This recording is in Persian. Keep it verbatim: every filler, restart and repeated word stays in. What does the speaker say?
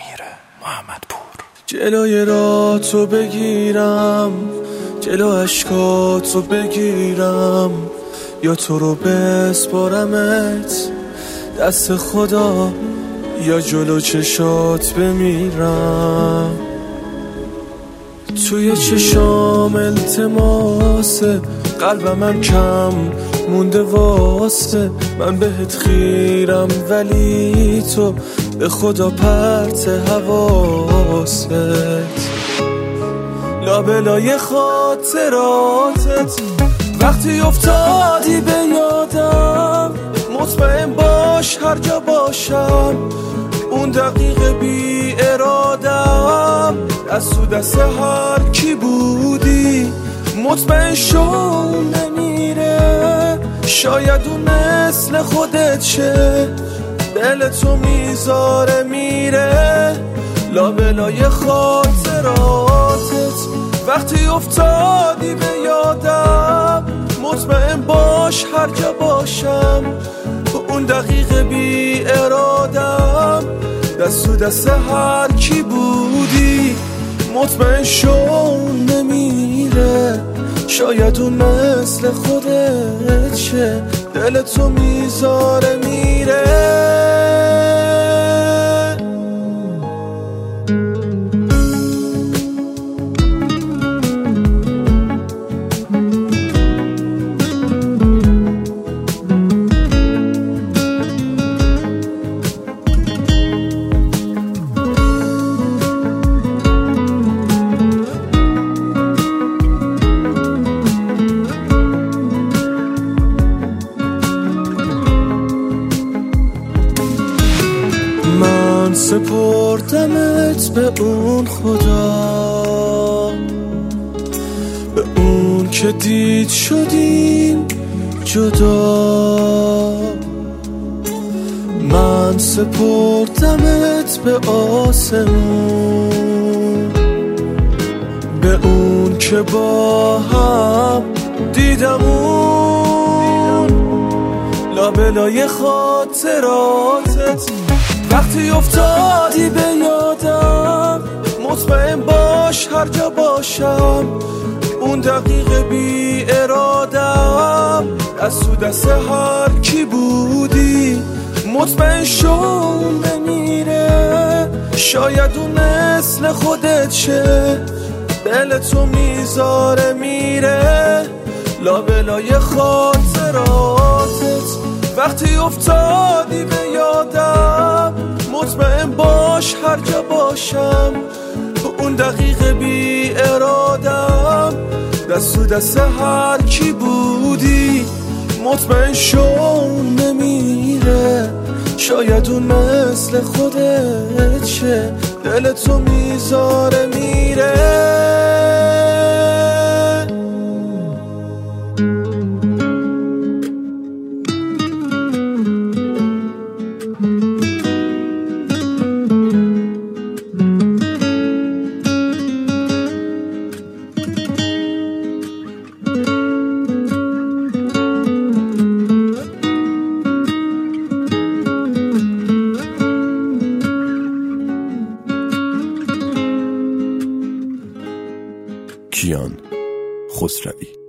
میره. محمد پور. جلوی راتو بگیرم، جلو اشکاتو بگیرم، یا تو رو بسپارمت دست خدا، یا جلو چشات بمیرم. توی چشام التماسه، قلبم کم مونده واسه، من بهت خیرم ولی تو به خدا پرت حواست. لابلای خاطراتت وقتی افتادی به یادم، مطمئن باش هر جا باشم اون دقیقه بی ارادم، دست تو دست هر کی بودی مطمئن شو نمیره. شاید اون مثل خودت شه، دل تو میذاره میره. لابلای خاطراتت وقتی افتادی به یادم، مطمئن باش هر جا باشم اون دقیقه بی ارادم، دست تو دست هر کی بودی مطمئن شو نمیره. شاید اون مثل خودت شه، دل تو میذاره میره. من سپردمت به اون خدا، به اون که دید شدیم جدا. من سپردمت به آسمون، به اون که با هم دیدمون. لابلای خاطراتت وقتی افتادی به یادم، مطمئن باش هر جا باشم اون دقیقه بی ارادم، دست تو دست هر کی بودی مطمئن شو نمیره. شاید اون مثل خودت شه، دل تو میذاره میره. لابلای خاطراتت وقتی افتادی به یادم، مطمئن باش هر جا باشم اون دقیقه بی ارادم، دست تو دست هر کی بودی مطمئن شو نمیره. شاید اون مثل خودت شه، دل تو میذاره میره. کیان خسروی.